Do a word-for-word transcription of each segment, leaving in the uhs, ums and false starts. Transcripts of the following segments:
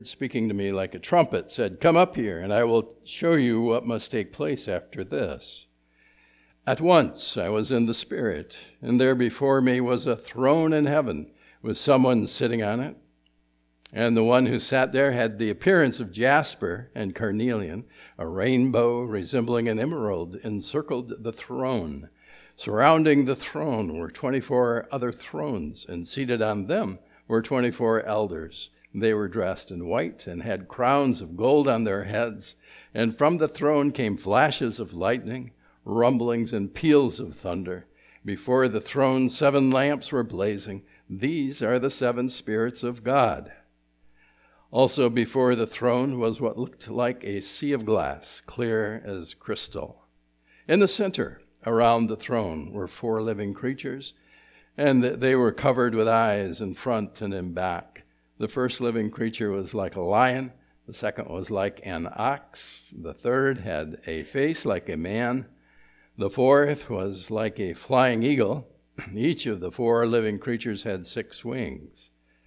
speaking to me like a trumpet, said, "Come up here, and I will show you what must take place after this." At once I was in the Spirit, and there before me was a throne in heaven, with someone sitting on it. And the one who sat there had the appearance of jasper and carnelian. A rainbow resembling an emerald encircled the throne. Surrounding the throne were twenty-four other thrones, and seated on them were twenty-four elders. They were dressed in white and had crowns of gold on their heads. And from the throne came flashes of lightning, rumblings and peals of thunder. Before the throne, seven lamps were blazing. These are the seven spirits of God. Also before the throne was what looked like a sea of glass, clear as crystal. In the center, around the throne, were four living creatures, and they were covered with eyes in front and in back. The first living creature was like a lion. The second was like an ox. The third had a face like a man. The fourth was like a flying eagle. Each of the four living creatures had six wings.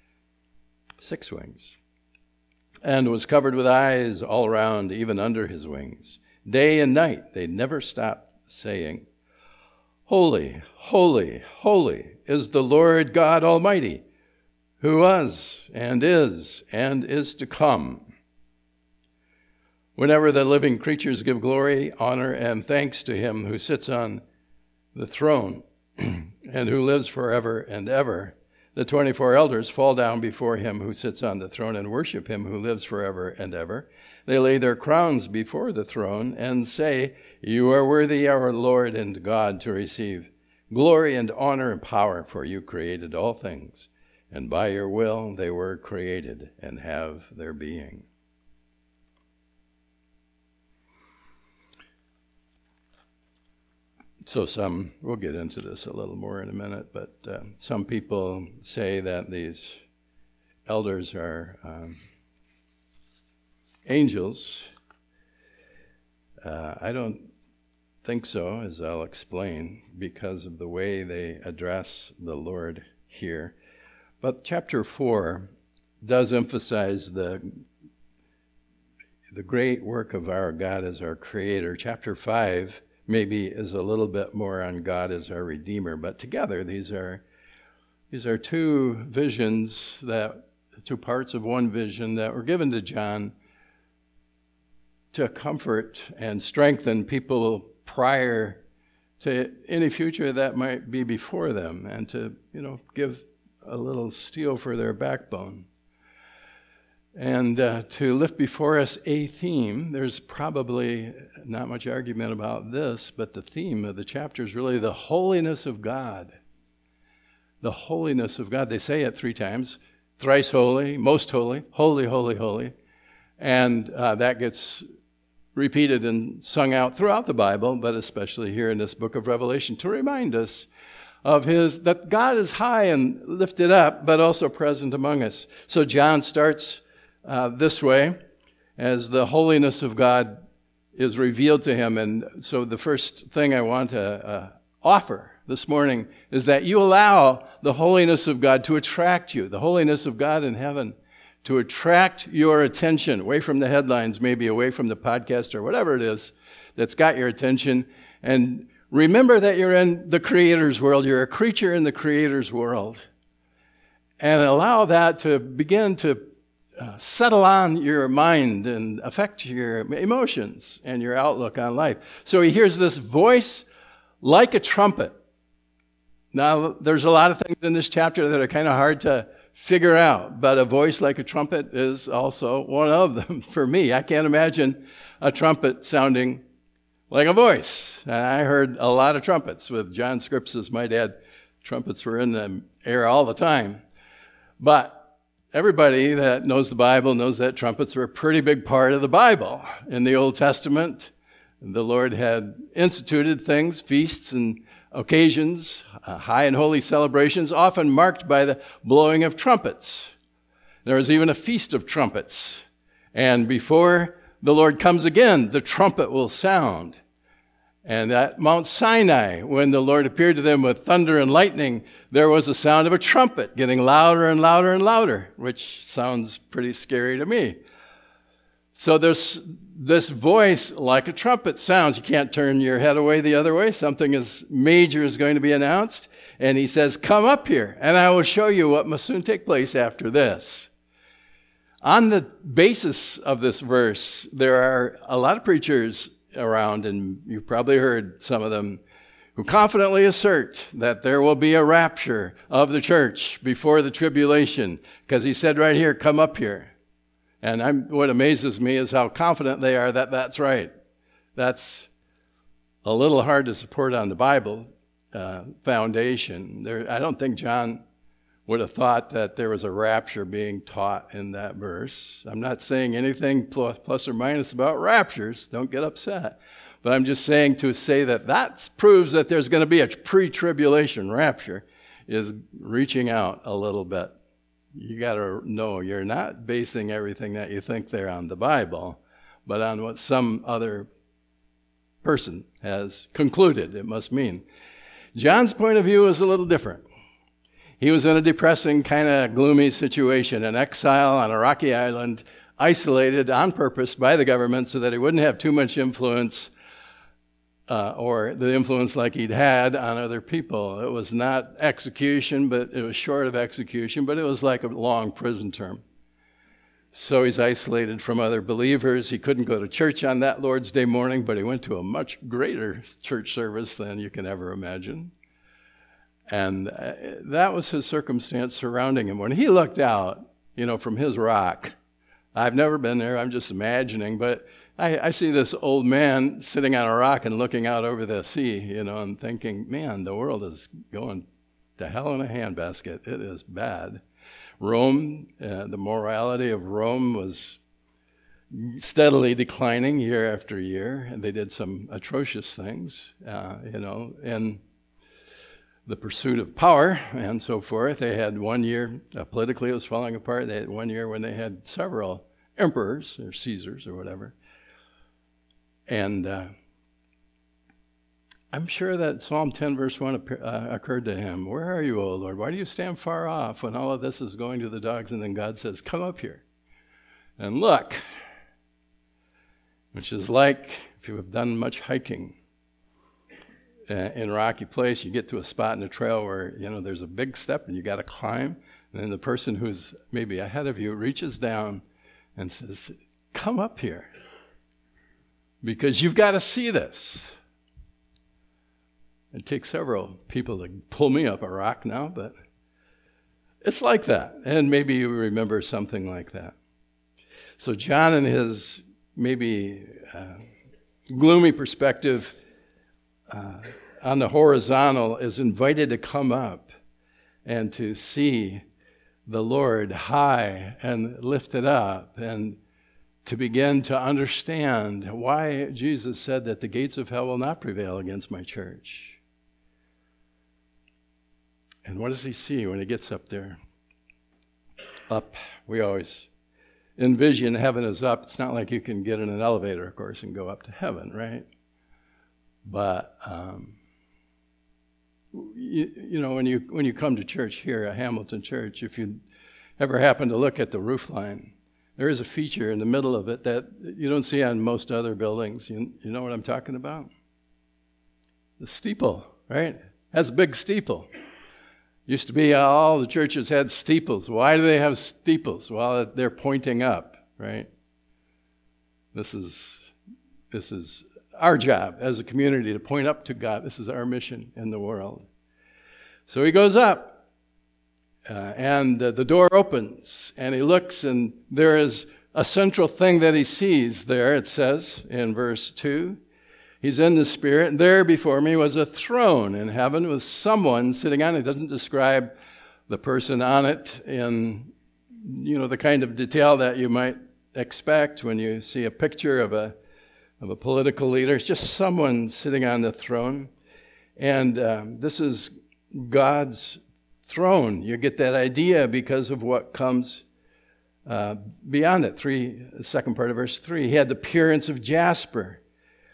Six wings. And was covered with eyes all around, even under his wings. Day and night they never stopped saying, "Holy, holy, holy is the Lord God Almighty, who was and is and is to come." Whenever the living creatures give glory, honor, and thanks to him who sits on the throne and who lives forever and ever, the twenty-four elders fall down before him who sits on the throne and worship him who lives forever and ever. They lay their crowns before the throne and say, "You are worthy, our Lord and God, to receive glory and honor and power, for you created all things, and by your will they were created and have their being." So some, we'll get into this a little more in a minute, but uh, some people say that these elders are um, angels. Uh, I don't think so, as I'll explain, because of the way they address the Lord here. But chapter four does emphasize the, the great work of our God as our Creator. Chapter five maybe is a little bit more on God as our Redeemer, but together these are these are two visions, that two parts of one vision that were given to John to comfort and strengthen people prior to any future that might be before them, and to, you know, give a little steel for their backbone. And uh, to lift before us a theme. There's probably not much argument about this, but the theme of the chapter is really the holiness of God. The holiness of God. They say it three times: thrice holy, most holy, holy, holy, holy. And uh, that gets repeated and sung out throughout the Bible, but especially here in this book of Revelation, to remind us of his, that God is high and lifted up, but also present among us. So John starts uh, this way, as the holiness of God is revealed to him. And so the first thing I want to uh, offer this morning is that you allow the holiness of God to attract you, the holiness of God in heaven, to attract your attention away from the headlines, maybe away from the podcast or whatever it is that's got your attention. And remember that you're in the Creator's world. You're a creature in the Creator's world. And allow that to begin to uh, settle on your mind and affect your emotions and your outlook on life. So he hears this voice like a trumpet. Now, there's a lot of things in this chapter that are kind of hard to figure out, but a voice like a trumpet is also one of them for me. I can't imagine a trumpet sounding like a voice. I heard a lot of trumpets with John Scripps, my dad. Trumpets were in the air all the time. But everybody that knows the Bible knows that trumpets were a pretty big part of the Bible. In the Old Testament, the Lord had instituted things, feasts and occasions, uh, high and holy celebrations, often marked by the blowing of trumpets. There was even a feast of trumpets. And before the Lord comes again, the trumpet will sound. And at Mount Sinai, when the Lord appeared to them with thunder and lightning, there was a sound of a trumpet getting louder and louder and louder, which sounds pretty scary to me. So there's this voice like a trumpet sounds. You can't turn your head away the other way. Something is major is going to be announced. And he says, come up here, and I will show you what must soon take place after this. On the basis of this verse, there are a lot of preachers around, and you've probably heard some of them, who confidently assert that there will be a rapture of the church before the tribulation, because he said right here, come up here. And I'm, what amazes me is how confident they are that that's right. That's a little hard to support on the Bible uh, foundation. There, I don't think John would have thought that there was a rapture being taught in that verse. I'm not saying anything plus, plus or minus about raptures. Don't get upset. But I'm just saying to say that that proves that there's going to be a pre-tribulation rapture is reaching out a little bit. You got to know you're not basing everything that you think there on the Bible, but on what some other person has concluded it must mean. John's point of view is a little different. He was in a depressing, kind of gloomy situation, an exile on a rocky island, isolated on purpose by the government so that he wouldn't have too much influence uh, or the influence like he'd had on other people. It was not execution, but it was short of execution, but it was like a long prison term. So he's isolated from other believers. He couldn't go to church on that Lord's Day morning, but he went to a much greater church service than you can ever imagine. And that was his circumstance surrounding him. When he looked out, you know, from his rock, I've never been there, I'm just imagining, but I, I see this old man sitting on a rock and looking out over the sea, you know, and thinking, man, the world is going to hell in a handbasket. It is bad. Rome, uh, the morality of Rome was steadily declining year after year, and they did some atrocious things, uh, you know, and the pursuit of power and so forth. They had one year, uh, politically it was falling apart. They had one year when they had several emperors or Caesars or whatever. And uh, I'm sure that Psalm ten verse one uh, occurred to him. Where are you, O Lord? Why do you stand far off when all of this is going to the dogs? And then God says, come up here and look, which is like if you have done much hiking. Uh, in Rocky Place, you get to a spot in the trail where, you know, there's a big step and you got to climb. And then the person who's maybe ahead of you reaches down and says, come up here because you've got to see this. It takes several people to pull me up a rock now, but it's like that. And maybe you remember something like that. So John, in his maybe uh, gloomy perspective, Uh, on the horizontal, is invited to come up and to see the Lord high and lifted up and to begin to understand why Jesus said that the gates of hell will not prevail against my church. And what does he see when he gets up there? Up. We always envision heaven is up. It's not like you can get in an elevator, of course, and go up to heaven, right? But, um, you, you know, when you when you come to church here at Hamilton Church, if you ever happen to look at the roof line, there is a feature in the middle of it that you don't see on most other buildings. You, you know what I'm talking about? The steeple, right? It has a big steeple. Used to be all the churches had steeples. Why do they have steeples? Well, they're pointing up, right? This is this is... our job as a community to point up to God. This is our mission in the world. So he goes up, uh, and uh, the door opens, and he looks, and there is a central thing that he sees there, it says in verse two. He's in the Spirit, and there before me was a throne in heaven with someone sitting on it. It doesn't describe the person on it in, you know, the kind of detail that you might expect when you see a picture of a of a political leader. It's just someone sitting on the throne. And um, this is God's throne. You get that idea because of what comes uh, beyond it. Three, the second part of verse three. He had the appearance of jasper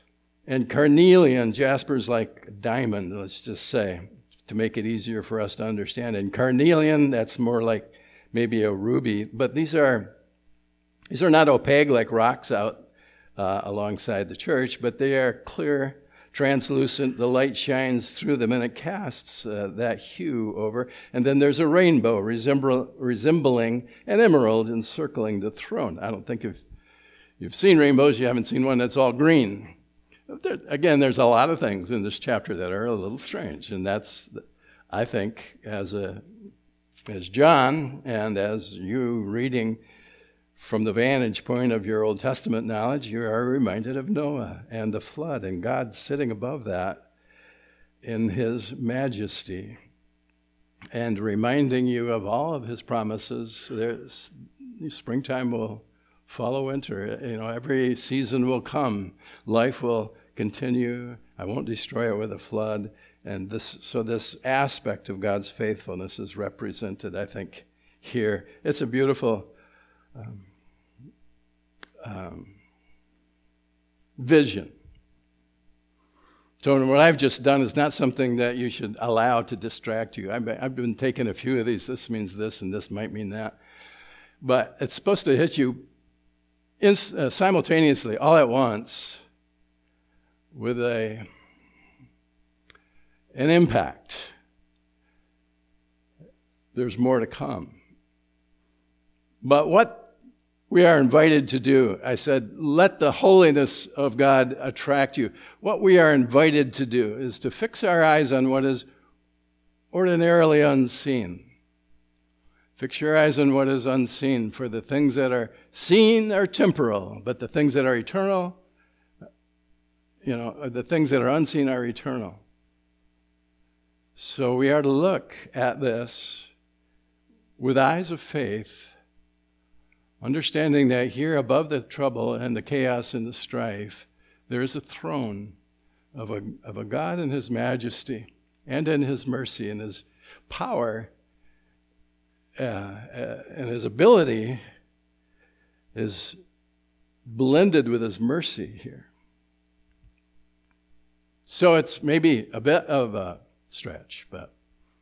And carnelian, jasper's like a diamond, let's just say, to make it easier for us to understand. And carnelian, that's more like maybe a ruby. But these are these are not opaque like rocks out uh, alongside the church, but they are clear, translucent. The light shines through them, and it casts uh, that hue over. And then there's a rainbow resemble, resembling an emerald encircling the throne. I don't think if you've seen rainbows, you haven't seen one that's all green. There, again, there's a lot of things in this chapter that are a little strange, and that's, I think, as a as John and as you reading from the vantage point of your Old Testament knowledge, you are reminded of Noah and the flood and God sitting above that in his majesty and reminding you of all of his promises. There's, springtime will follow winter. You know, every season will come. Life will continue. I won't destroy it with a flood. And this, so this aspect of God's faithfulness is represented, I think, here. It's a beautiful um, um, vision. So what I've just done is not something that you should allow to distract you. I've been, I've been taking a few of these. This means this, and this might mean that. But it's supposed to hit you in, uh, simultaneously, all at once, with a an impact. There's more to come. But what we are invited to do, I said, let the holiness of God attract you. What we are invited to do is to fix our eyes on what is ordinarily unseen. Fix your eyes on what is unseen, for the things that are seen are temporal, but the things that are eternal, you know, the things that are unseen are eternal. So we are to look at this with eyes of faith, understanding that here above the trouble and the chaos and the strife, there is a throne of a, of a God in his majesty and in his mercy and his power uh, uh, and his ability is blended with his mercy here. So it's maybe a bit of a stretch, but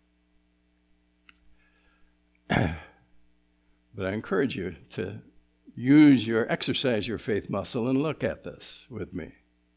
but I encourage you to use your, exercise your faith muscle and look at this with me.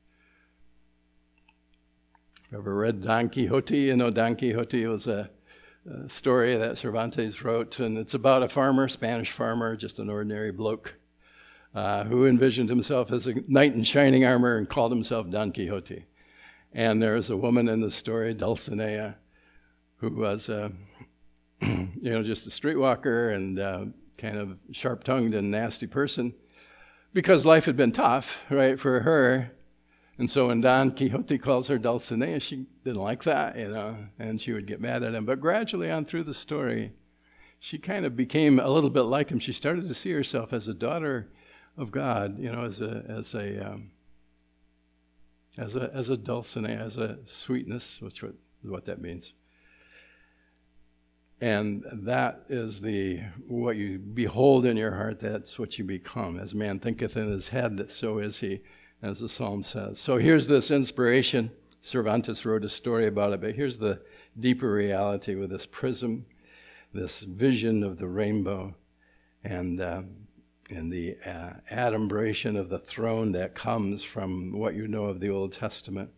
Ever read Don Quixote? You know, Don Quixote was a, a story that Cervantes wrote, and it's about a farmer, Spanish farmer, just an ordinary bloke, uh, who envisioned himself as a knight in shining armor and called himself Don Quixote. And there's a woman in the story, Dulcinea, who was, uh, you know, just a streetwalker and uh, kind of sharp-tongued and nasty person, because life had been tough, right, for her. And so when Don Quixote calls her Dulcinea, she didn't like that, you know, and she would get mad at him. But gradually on through the story, she kind of became a little bit like him. She started to see herself as a daughter of God, you know, as a as a um, as a as a Dulcinea, as a sweetness, which what what that means. And that is the what you behold in your heart, that's what you become. As man thinketh in his head, so is he, as the psalm says. So here's this inspiration. Cervantes wrote a story about it, but here's the deeper reality with this prism, this vision of the rainbow, and um, and the uh, adumbration of the throne that comes from what you know of the Old Testament.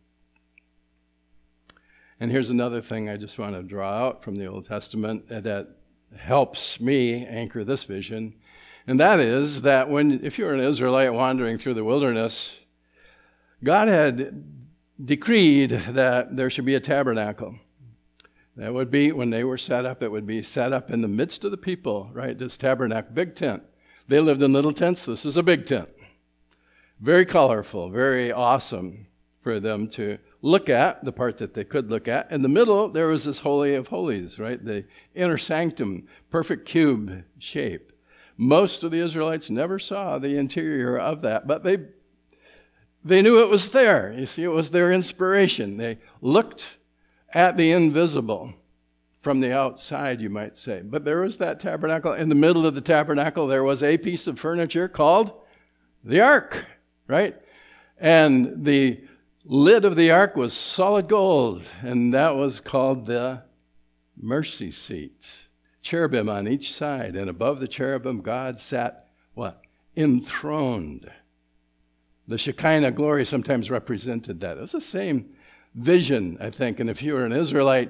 And here's another thing I just want to draw out from the Old Testament that helps me anchor this vision, and that is that when, if you're an Israelite wandering through the wilderness, God had decreed that there should be a tabernacle. That would be, when they were set up, it would be set up in the midst of the people, right? This tabernacle, big tent. They lived in little tents. This is a big tent. Very colorful, very awesome for them to look at, the part that they could look at. In the middle, there was this Holy of Holies, right? The inner sanctum, perfect cube shape. Most of the Israelites never saw the interior of that, but they they knew it was there. You see, it was their inspiration. They looked at the invisible from the outside, you might say. But there was that tabernacle. In the middle of the tabernacle, there was a piece of furniture called the ark, right? And the lid of the ark was solid gold, and that was called the mercy seat. Cherubim on each side, and above the cherubim, God sat, what? Enthroned. The Shekinah glory sometimes represented that. It's the same vision, I think, and if you were an Israelite,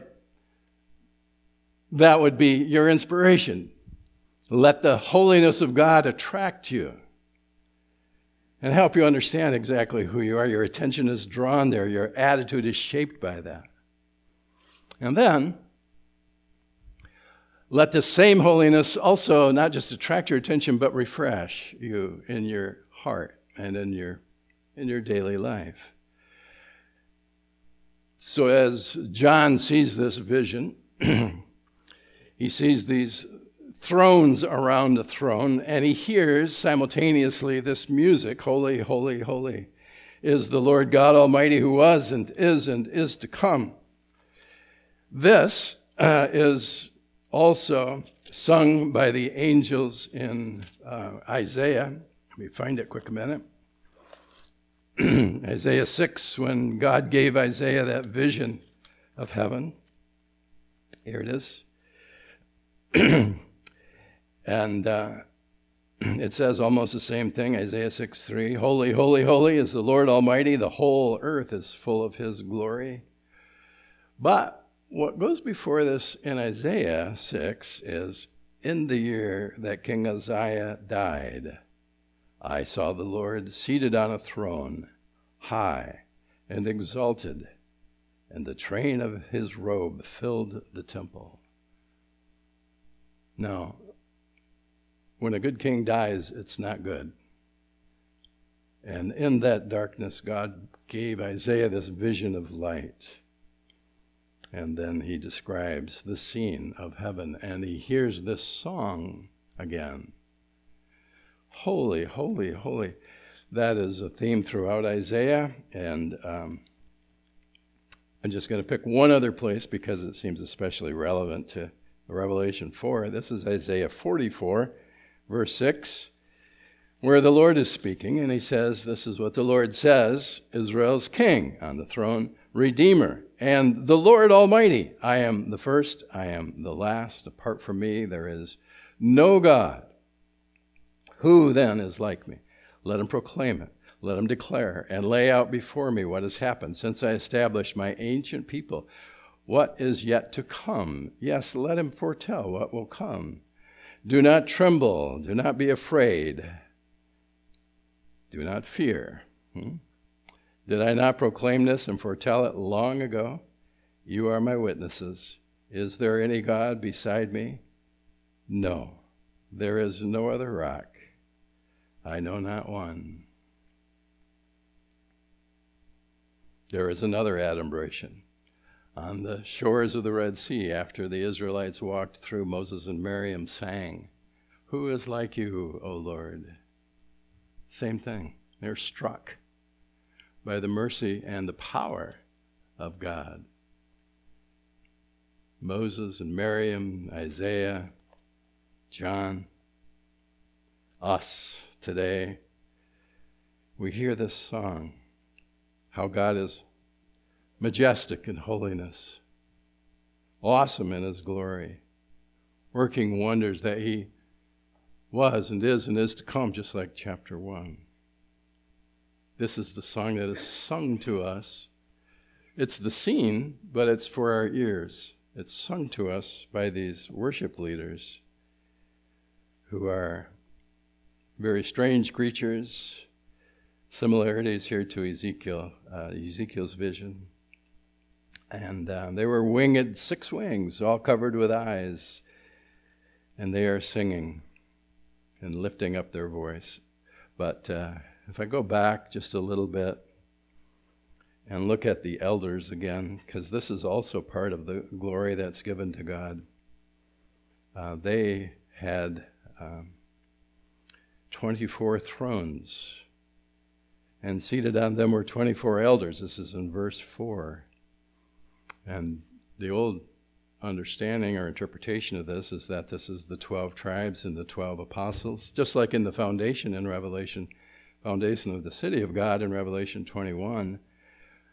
that would be your inspiration. Let the holiness of God attract you and help you understand exactly who you are. Your attention is drawn there. Your attitude is shaped by that. And then, let the same holiness also not just attract your attention, but refresh you in your heart and in your in your daily life. So as John sees this vision, he sees these thrones around the throne, and he hears simultaneously this music, holy, holy, holy is the Lord God Almighty, who was and is and is to come. This uh, is also sung by the angels in uh, Isaiah. Let me find it quick a minute. Isaiah six, when God gave Isaiah that vision of heaven. Here it is. And uh, it says almost the same thing, Isaiah six three. Holy, holy, holy is the Lord Almighty. The whole earth is full of his glory. But what goes before this in Isaiah six is, in the year that King Uzziah died, I saw the Lord seated on a throne, high and exalted, and the train of his robe filled the temple. Now, when a good king dies, it's not good. And in that darkness, God gave Isaiah this vision of light. And then he describes the scene of heaven, and he hears this song again. Holy, holy, holy. That is a theme throughout Isaiah, and um, I'm just going to pick one other place because it seems especially relevant to Revelation four. This is Isaiah forty-four, verse six, where the Lord is speaking, and he says, this is what the Lord says, Israel's king on the throne, Redeemer, and the Lord Almighty. I am the first, I am the last. Apart from me, there is no God. Who then is like me? Let him proclaim it. Let him declare and lay out before me what has happened since I established my ancient people. What is yet to come? Yes, let him foretell what will come. Do not tremble. Do not be afraid. Do not fear. Hmm? Did I not proclaim this and foretell it long ago? You are my witnesses. Is there any God beside me? No, there is no other rock. I know not one. There is another adumbration. On the shores of the Red Sea, after the Israelites walked through, Moses and Miriam sang, who is like you, O Lord? Same thing. They're struck by the mercy and the power of God. Moses and Miriam, Isaiah, John, us today, we hear this song, how God is majestic in holiness, awesome in his glory, working wonders that he was and is and is to come, just like chapter one. This is the song that is sung to us. It's the scene, but it's for our ears. It's sung to us by these worship leaders who are very strange creatures. Similarities here to Ezekiel, uh, Ezekiel's vision. And uh, they were winged, six wings, all covered with eyes. And they are singing and lifting up their voice. But uh, if I go back just a little bit and look at the elders again, because this is also part of the glory that's given to God. Uh, they had um, twenty-four thrones, and seated on them were twenty-four elders. This is in verse four. And the old understanding or interpretation of this is that this is the twelve tribes and the twelve apostles, just like in the foundation in Revelation, foundation of the city of God in Revelation twenty-one.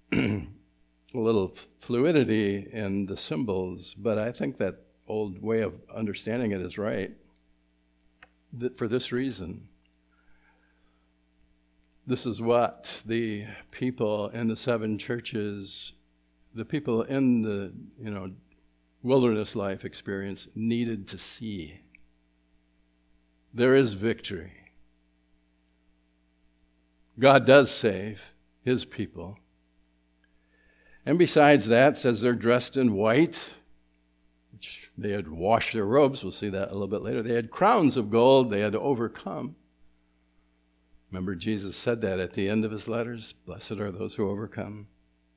a little fluidity in the symbols, but I think that old way of understanding it is right. That for this reason, this is what the people in the seven churches, the people in the, you know, wilderness life experience needed to see. There is victory. God does save his people. And besides that, says they're dressed in white, which they had washed their robes. We'll see that a little bit later. They had crowns of gold. They had to overcome. Remember, Jesus said that at the end of his letters, blessed are those who overcome.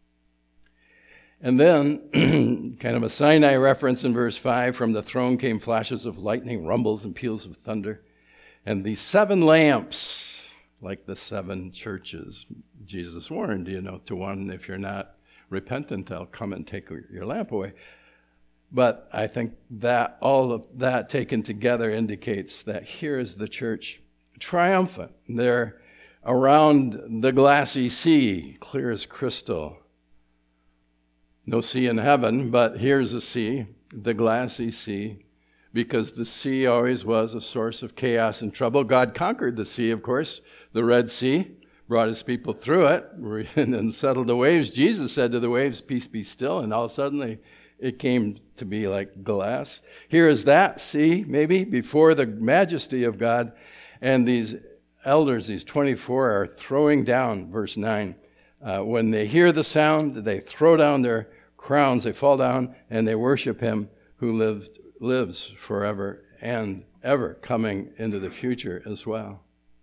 And then, kind of a Sinai reference in verse five, from the throne came flashes of lightning, rumbles, and peals of thunder. And the seven lamps, like the seven churches, Jesus warned, you know, to one, if you're not repentant, I'll come and take your lamp away. But I think that all of that taken together indicates that here is the church triumphant. They're around the glassy sea, clear as crystal. No sea in heaven, but here's a sea, the glassy sea, because the sea always was a source of chaos and trouble. God conquered the sea, of course, the Red Sea, brought his people through it, and then settled the waves. Jesus said to the waves, peace be still, and all of a sudden it came to be like glass. Here is that sea, maybe, before the majesty of God. And these elders, these twenty-four, are throwing down, verse nine. Uh, when they hear the sound, they throw down their crowns, they fall down, and they worship him who lived, lives forever and ever, coming into the future as well.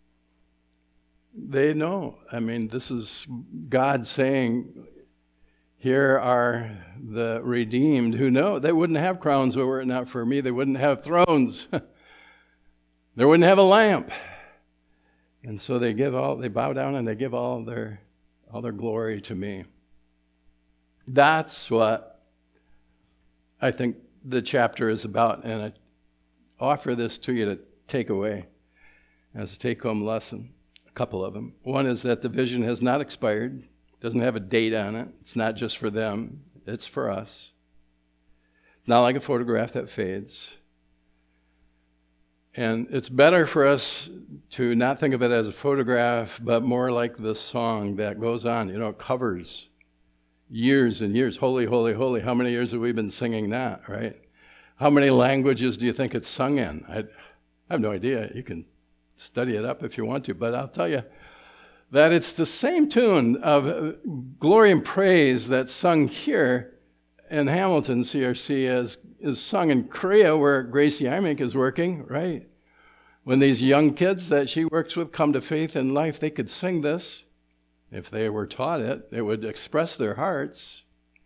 They know. I mean, this is God saying, here are the redeemed who know. They wouldn't have crowns were it not for me. They wouldn't have thrones. They wouldn't have a lamp. And so they give all, they bow down and they give all their, all their glory to me. That's what I think the chapter is about. And I offer this to you to take away as a take-home lesson. A couple of them. One is that the vision has not expired. It doesn't have a date on it. It's not just for them. It's for us. Not like a photograph that fades. And it's better for us to not think of it as a photograph, but more like the song that goes on. You know, it covers years and years. Holy, holy, holy. How many years have we been singing that, right? How many languages do you think it's sung in? I, I have no idea. You can study it up if you want to, but I'll tell you that it's the same tune of glory and praise that's sung here in Hamilton C R C as is sung in Korea, where Gracie Imink is working, right? When these young kids that she works with come to faith in life, they could sing this. If they were taught it, it would express their hearts.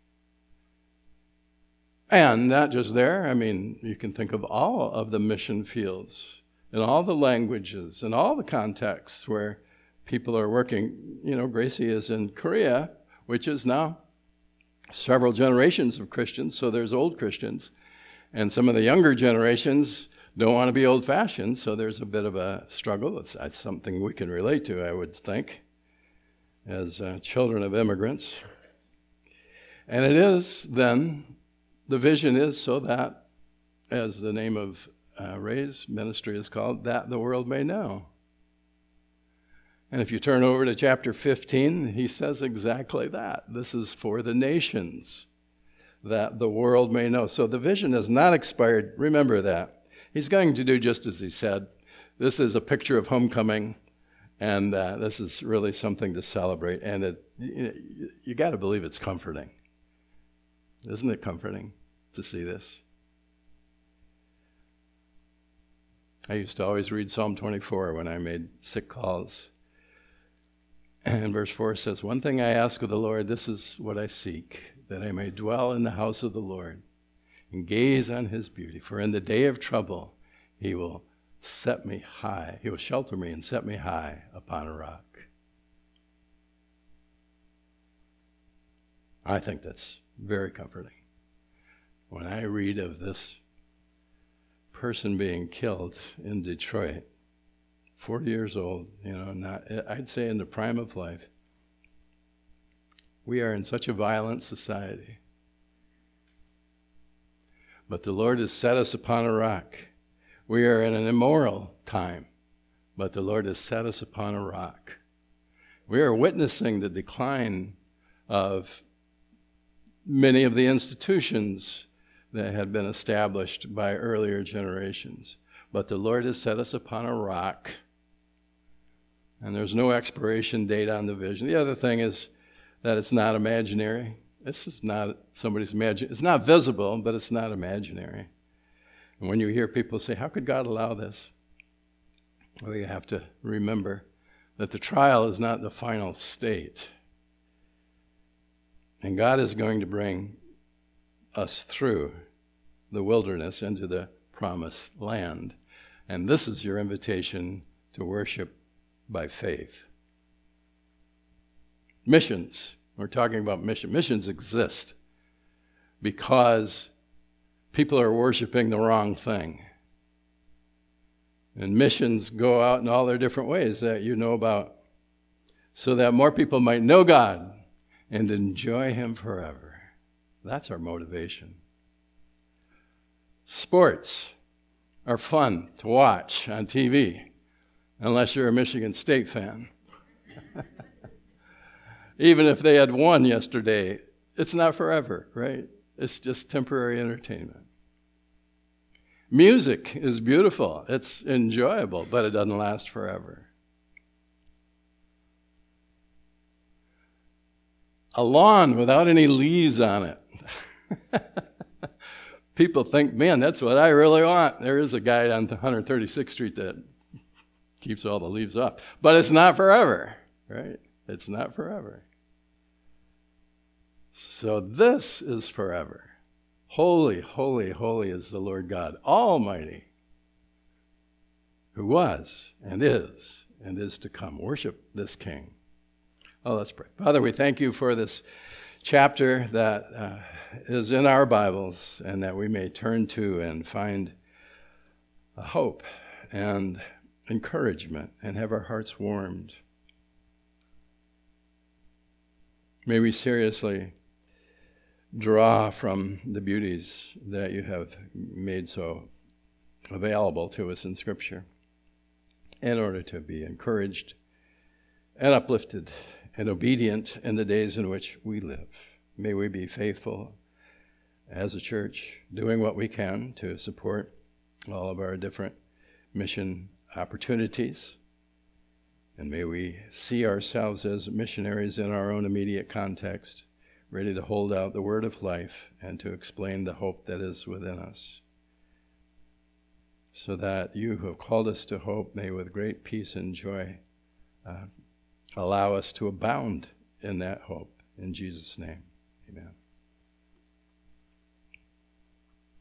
And not just there, I mean, you can think of all of the mission fields and all the languages and all the contexts where people are working. You know, Gracie is in Korea, which is now several generations of Christians, so there's old Christians. And some of the younger generations don't want to be old-fashioned, so there's a bit of a struggle. It's, it's something we can relate to, I would think, as uh, children of immigrants. And it is, then, the vision is so that, as the name of uh, Ray's ministry is called, that the world may know. And if you turn over to chapter fifteen, he says exactly that. This is for the nations, that the world may know. So the vision has not expired. Remember that. He's going to do just as he said. This is a picture of homecoming, and uh, this is really something to celebrate. And it, you, you got to believe it's comforting. Isn't it comforting to see this? I used to always read Psalm twenty-four when I made sick calls. And verse four says, one thing I ask of the Lord, this is what I seek, that I may dwell in the house of the Lord and gaze on his beauty. For in the day of trouble, he will set me high. He will shelter me and set me high upon a rock. I think that's very comforting. When I read of this person being killed in Detroit, forty years old, you know, not, I'd say in the prime of life, We are in such a violent society. But the Lord has set us upon a rock. We are in an immoral time, but the Lord has set us upon a rock. We are witnessing the decline of many of the institutions that had been established by earlier generations. But the Lord has set us upon a rock, and there's no expiration date on the vision. The other thing is that it's not imaginary. This is not somebody's imagine. It's not visible, but it's not imaginary. And when you hear people say, how could God allow this? Well, you have to remember that the trial is not the final state. And God is going to bring us through the wilderness into the promised land. And this is your invitation to worship by faith. Missions. We're talking about mission. Missions exist because people are worshiping the wrong thing. And missions go out in all their different ways that you know about, so that more people might know God and enjoy Him forever. That's our motivation. Sports are fun to watch on T V, unless you're a Michigan State fan. Even if they had won yesterday, it's not forever, right? It's just temporary entertainment. Music is beautiful. It's enjoyable, but it doesn't last forever. A lawn without any leaves on it. People think, man, that's what I really want. There is a guy on one hundred thirty-sixth Street that keeps all the leaves off. But it's not forever, right? It's not forever. So this is forever. Holy, holy, holy is the Lord God Almighty, who was and is and is to come. Worship this King. Oh, let's pray. Father, we thank you for this chapter that uh, is in our Bibles, and that we may turn to and find a hope and encouragement and have our hearts warmed. May we seriously draw from the beauties that you have made so available to us in Scripture in order to be encouraged and uplifted and obedient in the days in which we live. May we be faithful as a church, doing what we can to support all of our different mission opportunities. And may we see ourselves as missionaries in our own immediate context, ready to hold out the word of life and to explain the hope that is within us. So that you who have called us to hope may with great peace and joy uh, allow us to abound in that hope. In Jesus' name, amen.